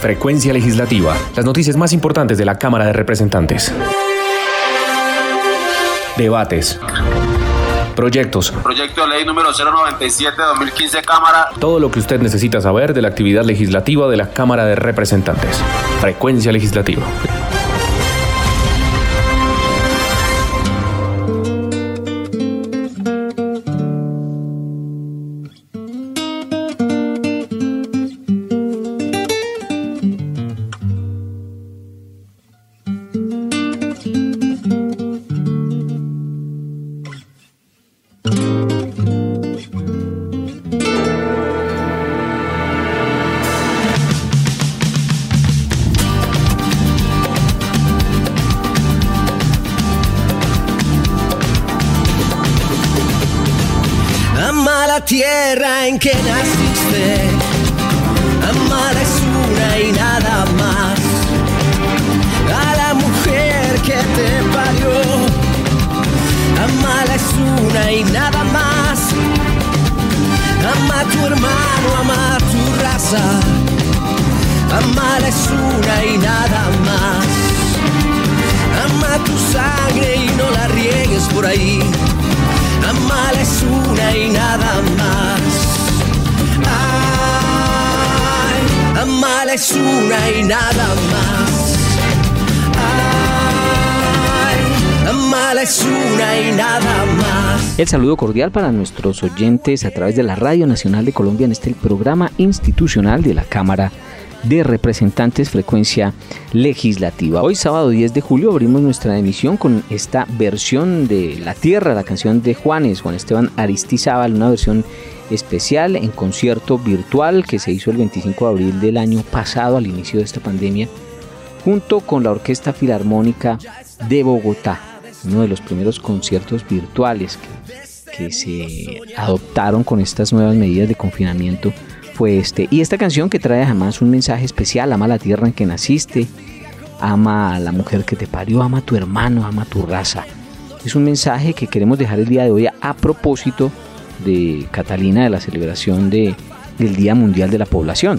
Frecuencia Legislativa. Las noticias más importantes de la Cámara de Representantes. Debates. Proyectos. Proyecto de ley número 097-2015, Cámara. Todo lo que usted necesita saber de la actividad legislativa de la Cámara de Representantes. Frecuencia Legislativa. Tierra en que naciste, amar es una y nada más. A la mujer que te parió, amar es una y nada más. Ama a tu hermano, ama a tu raza, amar es una y nada más. Ama tu sangre y no la riegues por ahí. Amar es una y nada más. Ay, amar es una y nada más. Ay, amar es una y nada más. El saludo cordial para nuestros oyentes a través de la Radio Nacional de Colombia en este programa institucional de la Cámara de Representantes, Frecuencia Legislativa. Hoy sábado 10 de julio abrimos nuestra emisión con esta versión de La Tierra, la canción de Juan Esteban Aristizábal, una versión especial en concierto virtual que se hizo el 25 de abril del año pasado, al inicio de esta pandemia, junto con la Orquesta Filarmónica de Bogotá, uno de los primeros conciertos virtuales que se adoptaron con estas nuevas medidas de confinamiento fue este. Y esta canción que trae además un mensaje especial: ama la tierra en que naciste, ama a la mujer que te parió, ama a tu hermano, ama a tu raza. Es un mensaje que queremos dejar el día de hoy a propósito de Catalina, de la celebración del Día Mundial de la Población.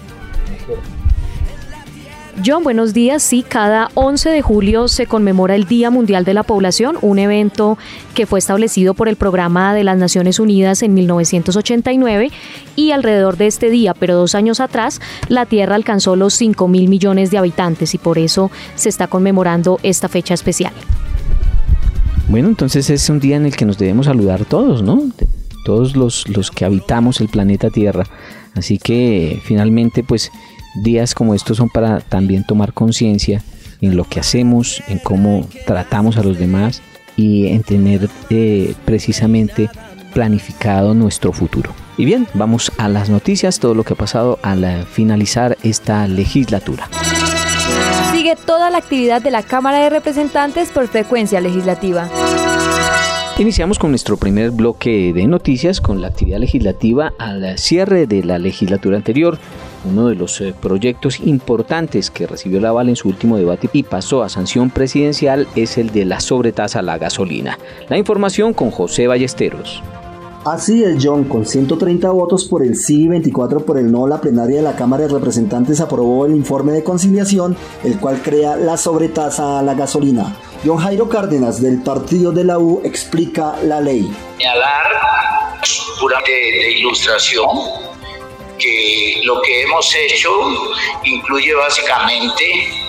John, buenos días. Sí, cada 11 de julio se conmemora el Día Mundial de la Población, un evento que fue establecido por el Programa de las Naciones Unidas en 1989, y alrededor de este día, pero 2 años atrás, la Tierra alcanzó los 5.000 millones de habitantes y por eso se está conmemorando esta fecha especial. Bueno, entonces es un día en el que nos debemos saludar todos, ¿no? Todos los que habitamos el planeta Tierra. Así que finalmente, pues, días como estos son para también tomar conciencia en lo que hacemos, en cómo tratamos a los demás y en tener precisamente planificado nuestro futuro. Y bien, vamos a las noticias, todo lo que ha pasado al finalizar esta legislatura. Sigue toda la actividad de la Cámara de Representantes por Frecuencia Legislativa. Iniciamos con nuestro primer bloque de noticias con la actividad legislativa al cierre de la legislatura anterior. Uno de los proyectos importantes que recibió el aval en su último debate y pasó a sanción presidencial es el de la sobretasa a la gasolina. La información con José Ballesteros. Así es, John, con 130 votos por el sí y 24 por el no, la plenaria de la Cámara de Representantes aprobó el informe de conciliación, el cual crea la sobretasa a la gasolina. John Jairo Cárdenas, del partido de la U, explica la ley. Señalar, puramente de ilustración, que lo que hemos hecho incluye básicamente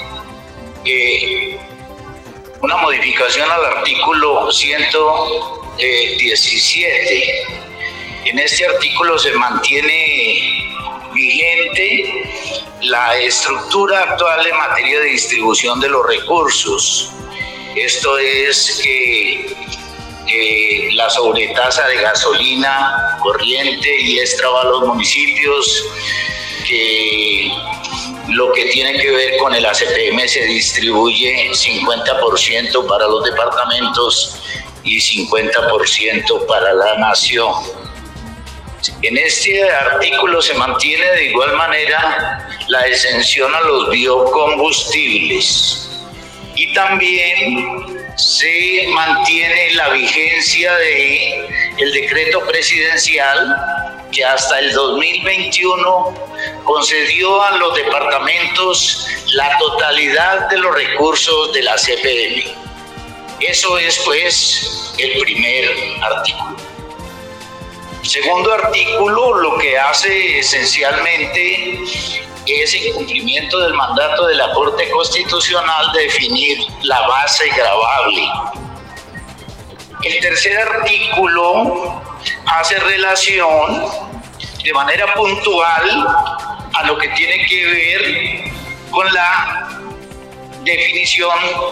una modificación al artículo 117. En este artículo se mantiene vigente la estructura actual en materia de distribución de los recursos. Esto es que la sobretasa de gasolina corriente y extra va a los municipios, que lo que tiene que ver con el ACPM se distribuye 50% para los departamentos y 50% para la nación. En este artículo se mantiene de igual manera la exención a los biocombustibles y también se mantiene la vigencia del decreto presidencial que hasta el 2021 concedió a los departamentos la totalidad de los recursos de la CPM. Eso es, pues, el primer artículo. El segundo artículo lo que hace esencialmente es en cumplimiento del mandato de la Corte Constitucional de definir la base gravable. El tercer artículo hace relación de manera puntual a lo que tiene que ver con la definición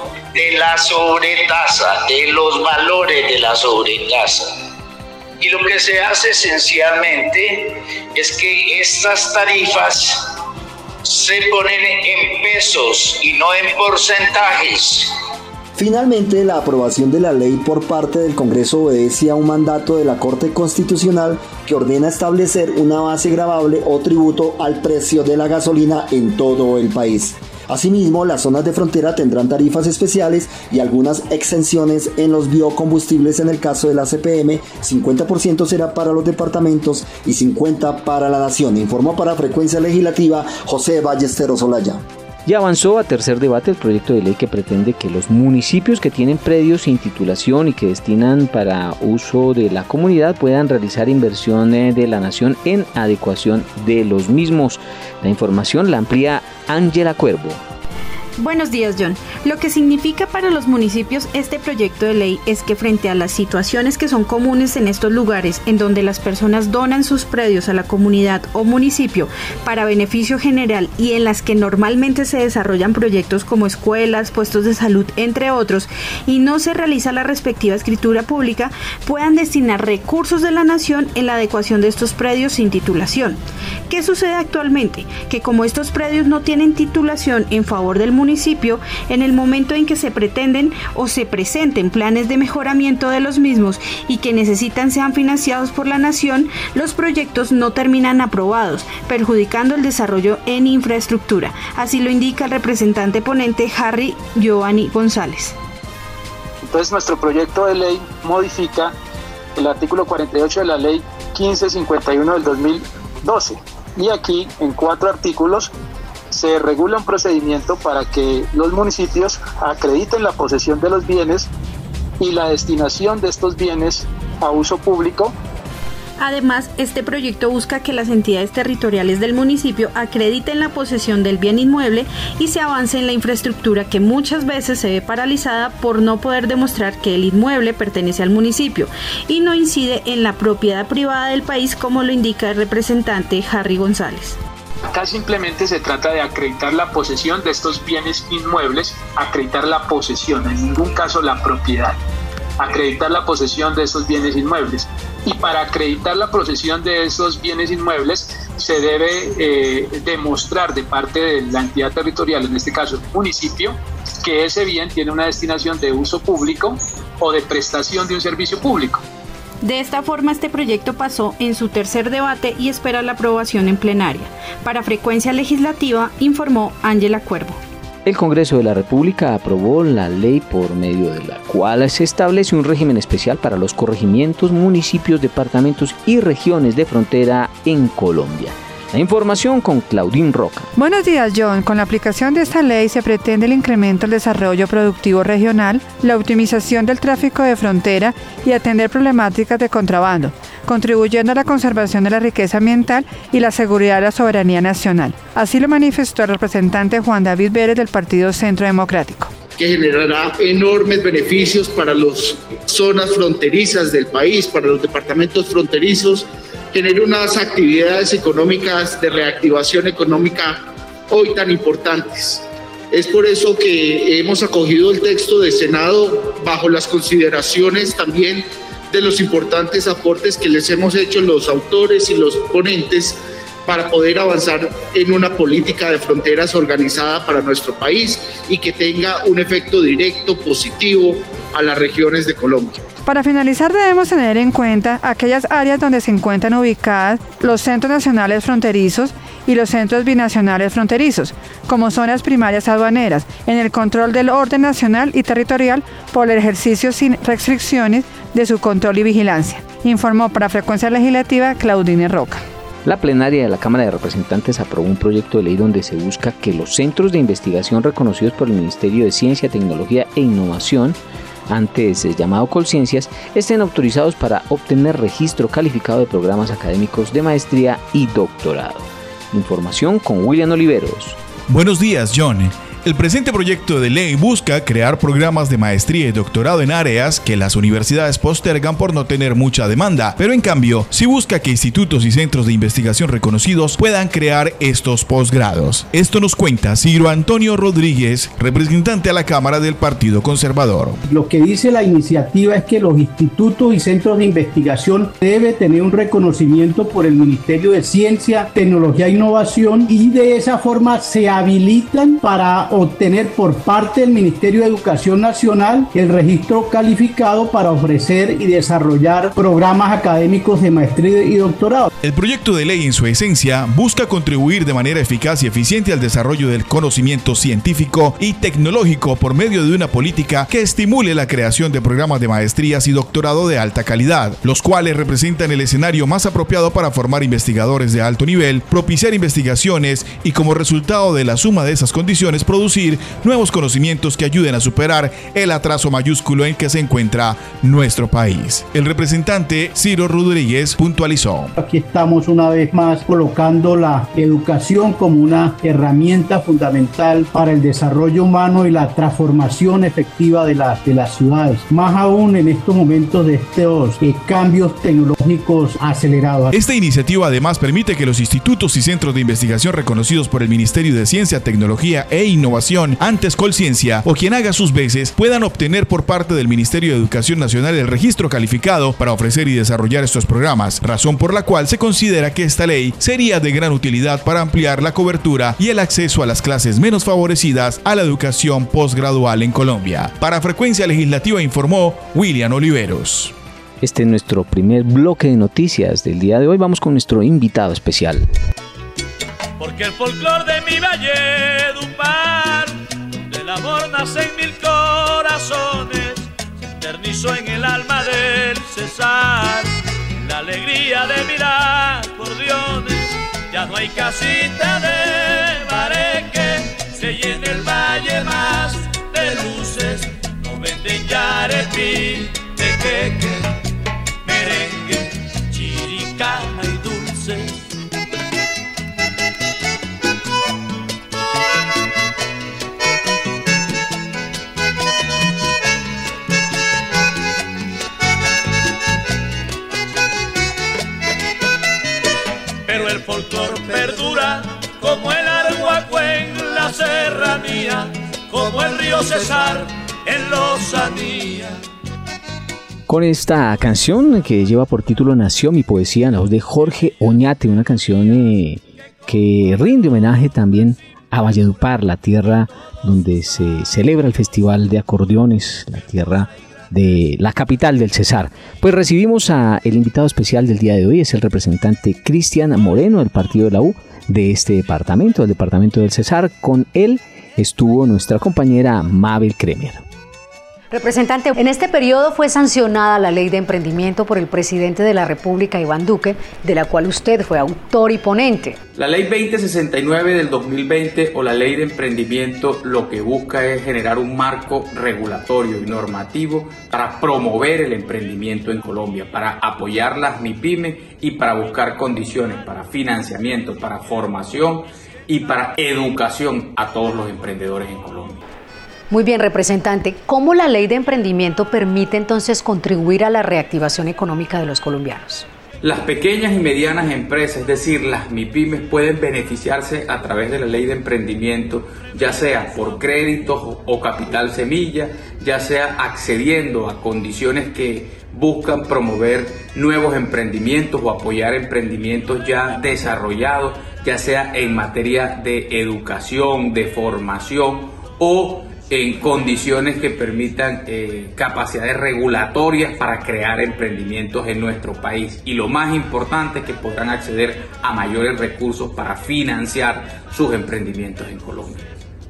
de la sobretasa, de los valores de la sobretasa. Y lo que se hace esencialmente es que estas tarifas se ponen en pesos y no en porcentajes. Finalmente, la aprobación de la ley por parte del Congreso obedece a un mandato de la Corte Constitucional que ordena establecer una base gravable o tributo al precio de la gasolina en todo el país. Asimismo, las zonas de frontera tendrán tarifas especiales y algunas exenciones en los biocombustibles. En el caso de la CPM, 50% será para los departamentos y 50% para la nación. Informó para Frecuencia Legislativa José Ballesteros Olaya. Ya avanzó a tercer debate el proyecto de ley que pretende que los municipios que tienen predios sin titulación y que destinan para uso de la comunidad puedan realizar inversiones de la nación en adecuación de los mismos. La información la amplía Ángela Cuervo. Buenos días, John. Lo que significa para los municipios este proyecto de ley es que frente a las situaciones que son comunes en estos lugares, en donde las personas donan sus predios a la comunidad o municipio para beneficio general y en las que normalmente se desarrollan proyectos como escuelas, puestos de salud, entre otros, y no se realiza la respectiva escritura pública, puedan destinar recursos de la nación en la adecuación de estos predios sin titulación. ¿Qué sucede actualmente? Que como estos predios no tienen titulación en favor del municipio, en el momento en que se pretenden o se presenten planes de mejoramiento de los mismos y que necesitan sean financiados por la nación, los proyectos no terminan aprobados, perjudicando el desarrollo en infraestructura. Así lo indica el representante ponente Harry Giovanni González. Entonces, nuestro proyecto de ley modifica el artículo 48 de la ley 1551 del 2012 y aquí en 4 artículos se regula un procedimiento para que los municipios acrediten la posesión de los bienes y la destinación de estos bienes a uso público. Además, este proyecto busca que las entidades territoriales del municipio acrediten la posesión del bien inmueble y se avance en la infraestructura que muchas veces se ve paralizada por no poder demostrar que el inmueble pertenece al municipio y no incide en la propiedad privada del país, como lo indica el representante Harry González. Acá simplemente se trata de acreditar la posesión de estos bienes inmuebles, acreditar la posesión, en ningún caso la propiedad, acreditar la posesión de estos bienes inmuebles. Y para acreditar la posesión de esos bienes inmuebles se debe demostrar de parte de la entidad territorial, en este caso el municipio, que ese bien tiene una destinación de uso público o de prestación de un servicio público. De esta forma, este proyecto pasó en su tercer debate y espera la aprobación en plenaria. Para Frecuencia Legislativa, informó Ángela Cuervo. El Congreso de la República aprobó la ley por medio de la cual se establece un régimen especial para los corregimientos, municipios, departamentos y regiones de frontera en Colombia. La información con Claudín Roca. Buenos días, John. Con la aplicación de esta ley se pretende el incremento del desarrollo productivo regional, la optimización del tráfico de frontera y atender problemáticas de contrabando, contribuyendo a la conservación de la riqueza ambiental y la seguridad de la soberanía nacional. Así lo manifestó el representante Juan David Vélez del Partido Centro Democrático. Que generará enormes beneficios para las zonas fronterizas del país, para los departamentos fronterizos, genera unas actividades económicas de reactivación económica hoy tan importantes. Es por eso que hemos acogido el texto del Senado bajo las consideraciones también de los importantes aportes que les hemos hecho los autores y los ponentes para poder avanzar en una política de fronteras organizada para nuestro país y que tenga un efecto directo positivo a las regiones de Colombia. Para finalizar, debemos tener en cuenta aquellas áreas donde se encuentran ubicadas los centros nacionales fronterizos y los centros binacionales fronterizos, como zonas primarias aduaneras, en el control del orden nacional y territorial por el ejercicio sin restricciones de su control y vigilancia. Informó para Frecuencia Legislativa Claudine Roca. La plenaria de la Cámara de Representantes aprobó un proyecto de ley donde se busca que los centros de investigación reconocidos por el Ministerio de Ciencia, Tecnología e Innovación, antes llamado Colciencias, estén autorizados para obtener registro calificado de programas académicos de maestría y doctorado. Información con William Oliveros. Buenos días, John. El presente proyecto de ley busca crear programas de maestría y doctorado en áreas que las universidades postergan por no tener mucha demanda, pero en cambio, sí busca que institutos y centros de investigación reconocidos puedan crear estos posgrados. Esto nos cuenta Ciro Antonio Rodríguez, representante a la Cámara del Partido Conservador. Lo que dice la iniciativa es que los institutos y centros de investigación deben tener un reconocimiento por el Ministerio de Ciencia, Tecnología e Innovación y de esa forma se habilitan para obtener por parte del Ministerio de Educación Nacional el registro calificado para ofrecer y desarrollar programas académicos de maestría y doctorado. El proyecto de ley en su esencia busca contribuir de manera eficaz y eficiente al desarrollo del conocimiento científico y tecnológico por medio de una política que estimule la creación de programas de maestrías y doctorado de alta calidad, los cuales representan el escenario más apropiado para formar investigadores de alto nivel, propiciar investigaciones y como resultado de la suma de esas condiciones producir nuevos conocimientos que ayuden a superar el atraso mayúsculo en que se encuentra nuestro país. El representante Ciro Rodríguez puntualizó. Aquí estamos una vez más colocando la educación como una herramienta fundamental para el desarrollo humano y la transformación efectiva de las ciudades. Más aún en estos momentos de estos cambios tecnológicos acelerados. Esta iniciativa además permite que los institutos y centros de investigación reconocidos por el Ministerio de Ciencia, Tecnología e Innovación, antes Colciencia, o quien haga sus veces, puedan obtener por parte del Ministerio de Educación Nacional el registro calificado para ofrecer y desarrollar estos programas, razón por la cual se considera que esta ley sería de gran utilidad para ampliar la cobertura y el acceso a las clases menos favorecidas a la educación posgradual en Colombia. Para Frecuencia Legislativa informó William Oliveros. Este es nuestro primer bloque de noticias del día de hoy. Vamos con nuestro invitado especial. Porque el folclor de mi Valledupar, del amor nacen mil corazones, se eternizó en el alma del César, la alegría de mil acordeones, ya no hay casita de bareque, se llena el valle más de luces, no venden ya arepí de queque, merengue, chiricana y dulces. Pero el folclor perdura como el arhuaco en la serranía, como el río Cesar en Lozanía. Con esta canción que lleva por título Nació mi poesía, en la voz de Jorge Oñate, una canción que rinde homenaje también a Valledupar, la tierra donde se celebra el Festival de Acordeones, la tierra de la capital del Cesar. Pues recibimos a el invitado especial del día de hoy, es el representante Cristian Moreno del partido de la U de este departamento, del departamento del Cesar. Con él estuvo nuestra compañera Mabel Kremer. Representante, en este periodo fue sancionada la Ley de Emprendimiento por el presidente de la República, Iván Duque, de la cual usted fue autor y ponente. La Ley 2069 del 2020 o la Ley de Emprendimiento lo que busca es generar un marco regulatorio y normativo para promover el emprendimiento en Colombia, para apoyar las MIPYME y para buscar condiciones para financiamiento, para formación y para educación a todos los emprendedores en Colombia. Muy bien, representante. ¿Cómo la Ley de Emprendimiento permite entonces contribuir a la reactivación económica de los colombianos? Las pequeñas y medianas empresas, es decir, las MIPYMES, pueden beneficiarse a través de la ley de emprendimiento, ya sea por créditos o capital semilla, ya sea accediendo a condiciones que buscan promover nuevos emprendimientos o apoyar emprendimientos ya desarrollados, ya sea en materia de educación, de formación o en condiciones que permitan capacidades regulatorias para crear emprendimientos en nuestro país. Y lo más importante es que podrán acceder a mayores recursos para financiar sus emprendimientos en Colombia.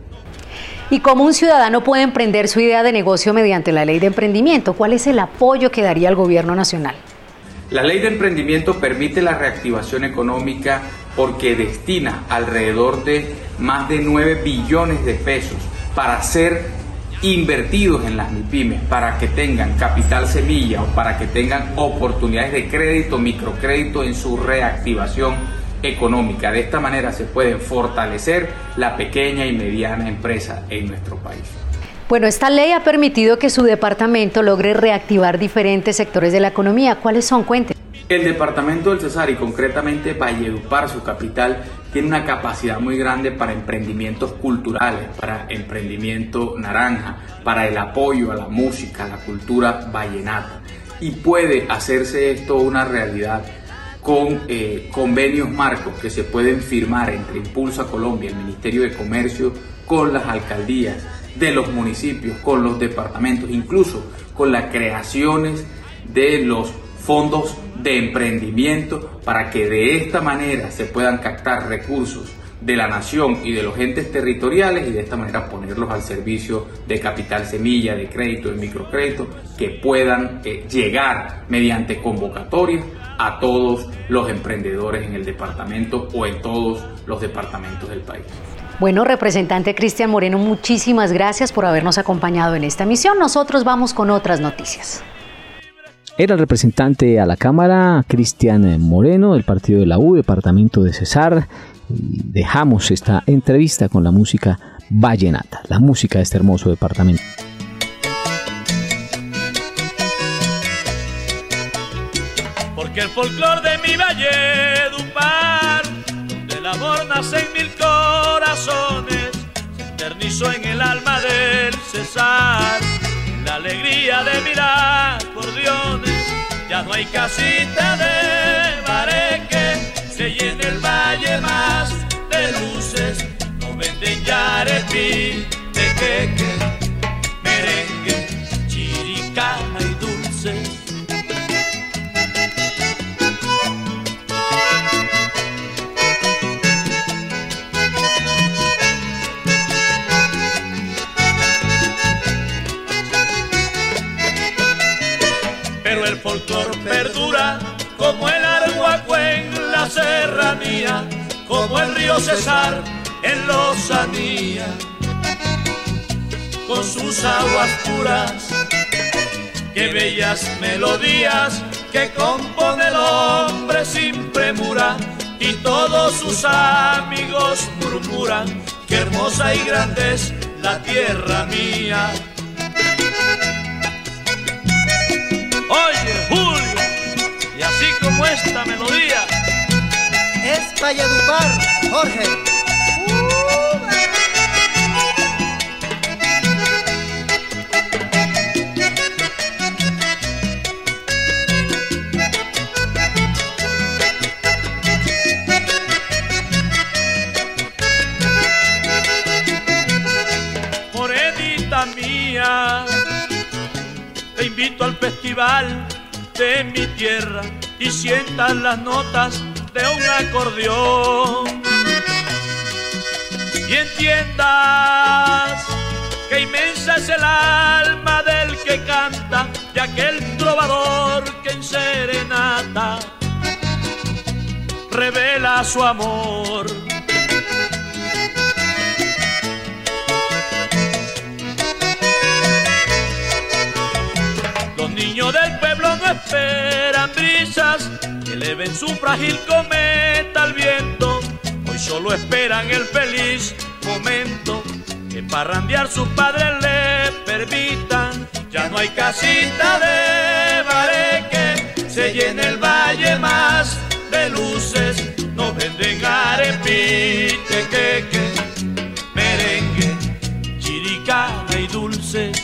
¿Y cómo un ciudadano puede emprender su idea de negocio mediante la ley de emprendimiento? ¿Cuál es el apoyo que daría el gobierno nacional? La ley de emprendimiento permite la reactivación económica porque destina alrededor de más de 9 billones de pesos para ser invertidos en las MIPYMES, para que tengan capital semilla o para que tengan oportunidades de crédito, microcrédito en su reactivación económica. De esta manera se puede fortalecer la pequeña y mediana empresa en nuestro país. Bueno, esta ley ha permitido que su departamento logre reactivar diferentes sectores de la economía. ¿Cuáles son? Cuente. El departamento del Cesar y concretamente Valledupar, su capital, tiene una capacidad muy grande para emprendimientos culturales, para emprendimiento naranja, para el apoyo a la música, a la cultura vallenata. Y puede hacerse esto una realidad con convenios marcos que se pueden firmar entre Impulsa Colombia, el Ministerio de Comercio, con las alcaldías de los municipios, con los departamentos, incluso con las creaciones de los fondos de emprendimiento, para que de esta manera se puedan captar recursos de la nación y de los entes territoriales y de esta manera ponerlos al servicio de capital semilla, de crédito, de microcrédito, que puedan llegar mediante convocatorias a todos los emprendedores en el departamento o en todos los departamentos del país. Bueno, representante Cristian Moreno, muchísimas gracias por habernos acompañado en esta emisión. Nosotros vamos con otras noticias. Era el representante a la Cámara, Cristian Moreno, del partido de la U, departamento de Cesar. Y dejamos esta entrevista con la música vallenata, la música de este hermoso departamento. Porque el folclor de mi Valledupar, del amor nacen 1000 corazones, se eternizó en el alma del Cesar. La alegría de mil acordeones, ya no hay casita de bareque, se llena el valle más de luces, no venden ya arepi de queque, merengue, chiricana y dulces. Pero el folclor perdura como el Arhuaco en la serranía, como el río Cesar en lozanía, con sus aguas puras, qué bellas melodías que compone el hombre sin premura, y todos sus amigos murmuran, qué hermosa y grande es la tierra mía. Oye, Julio, y así como esta melodía es Valledupar, Jorge. Morenita mía, te invito al festival de mi tierra y sientas las notas de un acordeón y entiendas que inmensa es el alma del que canta, de aquel trovador que en serenata revela su amor. Los niños del pueblo no esperan brisas que eleven su frágil cometa al viento. Hoy solo esperan el feliz momento que parrandear sus padres le permitan. Ya no hay casita de bareque, se llene el valle más de luces. Nos venden arepiche, queque, merengue, chiricana y dulces.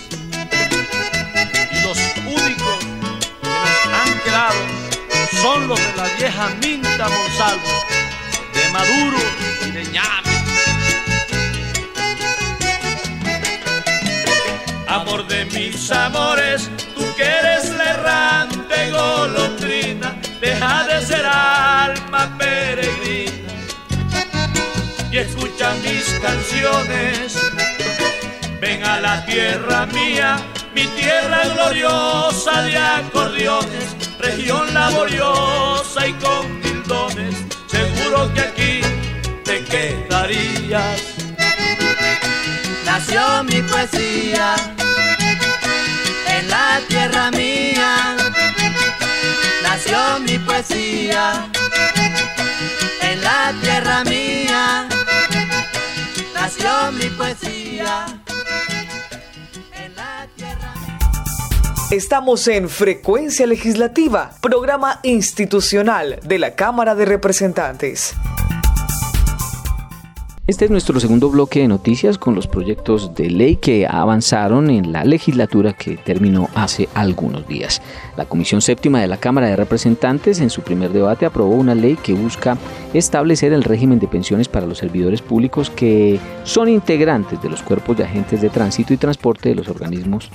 Y los únicos que nos han quedado son los de la vieja Minta Monsalvo, de Maduro y de Ñame. Amor de mis amores, tú que eres la errante golondrina, deja de ser alma peregrina y escucha mis canciones. Ven a la tierra mía, mi tierra gloriosa de acordeones, región laboriosa y con mil dones, seguro que aquí te quedarías. Nació mi poesía en la tierra mía. Nació mi poesía en la tierra mía. Nació mi poesía en la tierra mía. Estamos en Frecuencia Legislativa, programa institucional de la Cámara de Representantes. Este es nuestro segundo bloque de noticias con los proyectos de ley que avanzaron en la legislatura que terminó hace algunos días. La Comisión Séptima de la Cámara de Representantes en su primer debate aprobó una ley que busca establecer el régimen de pensiones para los servidores públicos que son integrantes de los cuerpos de agentes de tránsito y transporte de los organismos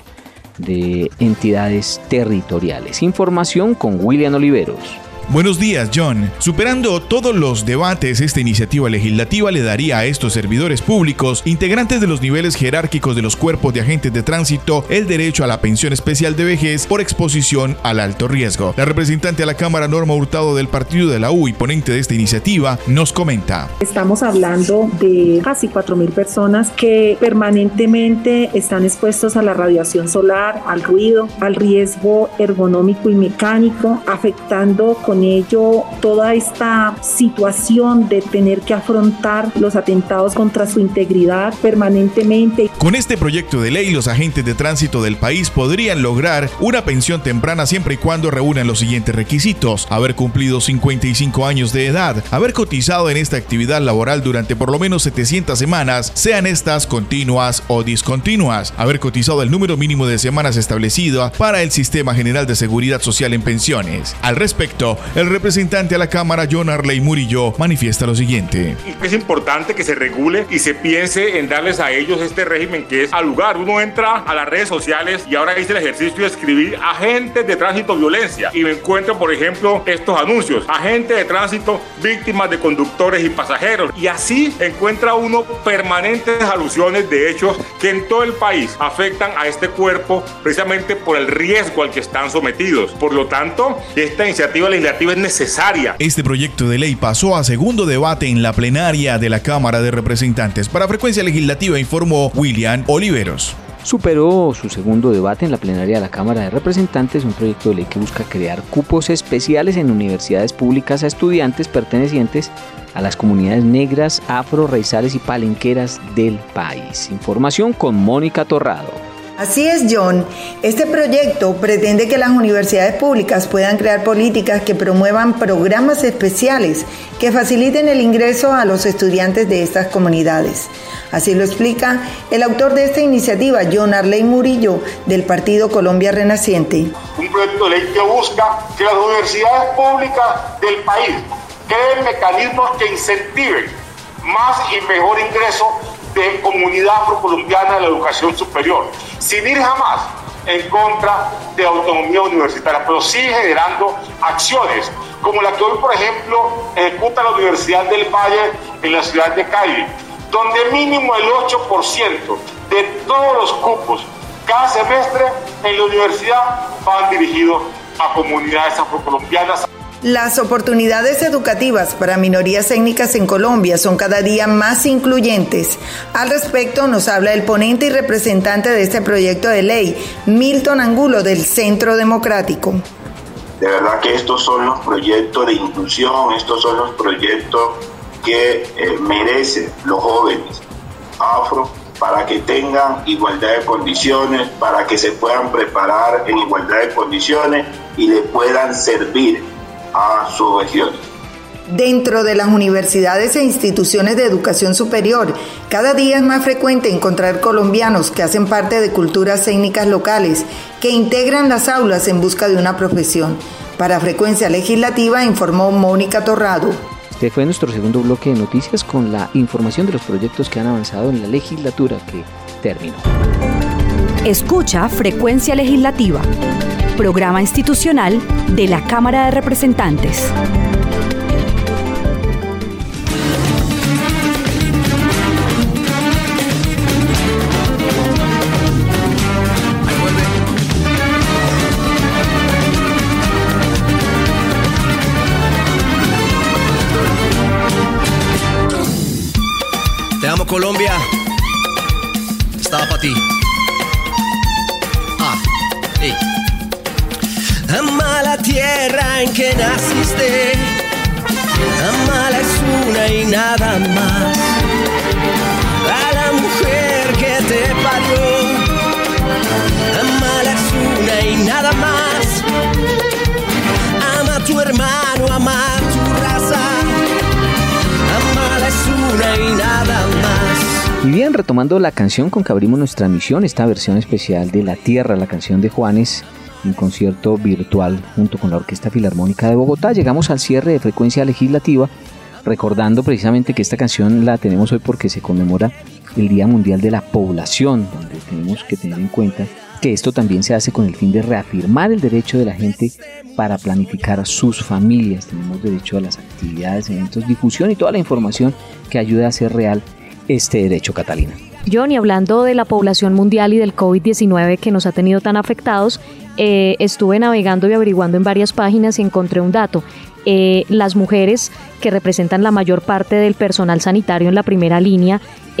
de entidades territoriales. Información con William Oliveros. Buenos días, John. Superando todos los debates, esta iniciativa legislativa le daría a estos servidores públicos, integrantes de los niveles jerárquicos de los cuerpos de agentes de tránsito, el derecho a la pensión especial de vejez por exposición al alto riesgo. La representante a la Cámara, Norma Hurtado, del partido de la U y ponente de esta iniciativa, nos comenta. Estamos hablando de casi 4.000 personas que permanentemente están expuestos a la radiación solar, al ruido, al riesgo ergonómico y mecánico, afectando con ello toda esta situación de tener que afrontar los atentados contra su integridad permanentemente. Con este proyecto de ley, los agentes de tránsito del país podrían lograr una pensión temprana siempre y cuando reúnan los siguientes requisitos: haber cumplido 55 años de edad, haber cotizado en esta actividad laboral durante por lo menos 700 semanas, sean estas continuas o discontinuas, haber cotizado el número mínimo de semanas establecido para el Sistema General de Seguridad Social en pensiones. Al respecto, el representante a la Cámara, John Arley Murillo, manifiesta lo siguiente. Es importante que se regule y se piense en darles a ellos este régimen que es al lugar. Uno entra a las redes sociales y ahora hice el ejercicio de escribir agentes de tránsito violencia y me encuentro, por ejemplo, estos anuncios: agentes de tránsito víctimas de conductores y pasajeros, y así encuentra uno permanentes alusiones de hechos que en todo el país afectan a este cuerpo precisamente por el riesgo al que están sometidos. Por lo tanto, esta iniciativa legislativa es necesaria. Este proyecto de ley pasó a segundo debate en la plenaria de la Cámara de Representantes. Para Frecuencia Legislativa informó William Oliveros. Superó su segundo debate en la plenaria de la Cámara de Representantes un proyecto de ley que busca crear cupos especiales en universidades públicas a estudiantes pertenecientes a las comunidades negras, afro, raizales y palenqueras del país. Información con Mónica Torrado. Así es, John. Este proyecto pretende que las universidades públicas puedan crear políticas que promuevan programas especiales que faciliten el ingreso a los estudiantes de estas comunidades. Así lo explica el autor de esta iniciativa, John Arley Murillo, del Partido Colombia Renaciente. Un proyecto de ley que busca que las universidades públicas del país creen mecanismos que incentiven más y mejor ingreso de comunidad afrocolombiana de la educación superior, sin ir jamás en contra de autonomía universitaria, pero sí generando acciones, como la que hoy, por ejemplo, ejecuta la Universidad del Valle en la ciudad de Cali, donde mínimo el 8% de todos los cupos cada semestre en la universidad van dirigidos a comunidades afrocolombianas. Las oportunidades educativas para minorías étnicas en Colombia son cada día más incluyentes. Al respecto nos habla el ponente y representante de este proyecto de ley, Milton Angulo, del Centro Democrático. De verdad que estos son los proyectos de inclusión, estos son los proyectos que merecen los jóvenes afro para que tengan igualdad de condiciones, para que se puedan preparar en igualdad de condiciones y le puedan servir a su región. Dentro de las universidades e instituciones de educación superior, cada día es más frecuente encontrar colombianos que hacen parte de culturas étnicas locales, que integran las aulas en busca de una profesión. Para Frecuencia Legislativa informó Mónica Torrado. Este fue nuestro segundo bloque de noticias con la información de los proyectos que han avanzado en la legislatura que terminó. Escucha Frecuencia Legislativa, programa institucional de la Cámara de Representantes. Te amo, Colombia. Estaba para ti. Ama la tierra en que naciste. Amala es una y nada más. A la mujer que te parió. Amala es una y nada más. Ama a tu hermano, ama a tu raza. Amala es una y nada más. Y bien, retomando la canción con que abrimos nuestra emisión, esta versión especial de La Tierra, la canción de Juanes, en concierto virtual junto con la Orquesta Filarmónica de Bogotá, llegamos al cierre de Frecuencia Legislativa, recordando precisamente que esta canción la tenemos hoy porque se conmemora el Día Mundial de la Población, donde tenemos que tener en cuenta que esto también se hace con el fin de reafirmar el derecho de la gente para planificar sus familias. Tenemos derecho a las actividades, eventos, difusión y toda la información que ayude a hacer real este derecho, Catalina. Johnny, hablando de la población mundial y del COVID-19 que nos ha tenido tan afectados, estuve navegando y averiguando en varias páginas y encontré un dato. Las mujeres que representan la mayor parte del personal sanitario en la primera línea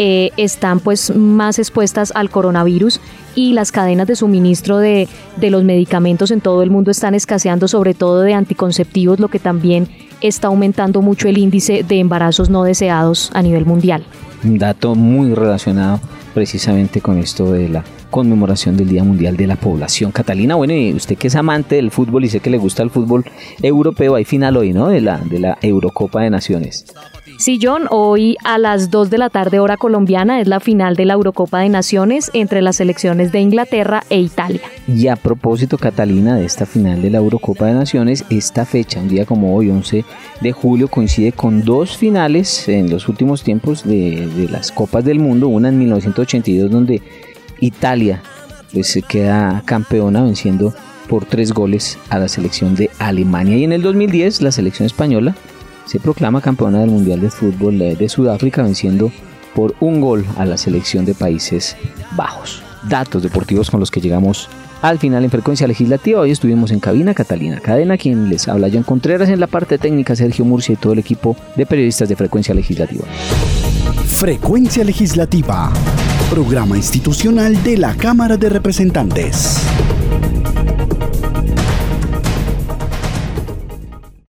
están pues más expuestas al coronavirus y las cadenas de suministro de los medicamentos en todo el mundo están escaseando, sobre todo de anticonceptivos, lo que también está aumentando mucho el índice de embarazos no deseados a nivel mundial. Un dato muy relacionado precisamente con esto de la conmemoración del Día Mundial de la Población. Catalina, bueno, y usted que es amante del fútbol y sé que le gusta el fútbol europeo, hay final hoy, ¿no? De la Eurocopa de Naciones. Sí, John, hoy a las 2 de la tarde hora colombiana es la final de la Eurocopa de Naciones entre las selecciones de Inglaterra e Italia. Y a propósito, Catalina, de esta final de la Eurocopa de Naciones, esta fecha, un día como hoy, 11 de julio, coincide con dos finales en los últimos tiempos de las Copas del Mundo, una en 1982 donde Italia pues se queda campeona venciendo por 3 goles a la selección de Alemania, y en el 2010 la selección española se proclama campeona del Mundial de Fútbol de Sudáfrica venciendo por 1 gol a la selección de Países Bajos. Datos deportivos con los que llegamos al final en Frecuencia Legislativa. Hoy estuvimos en cabina Catalina Cadena, quien les habla John Contreras, en la parte técnica Sergio Murcia y todo el equipo de periodistas de Frecuencia Legislativa. Frecuencia Legislativa, programa institucional de la Cámara de Representantes.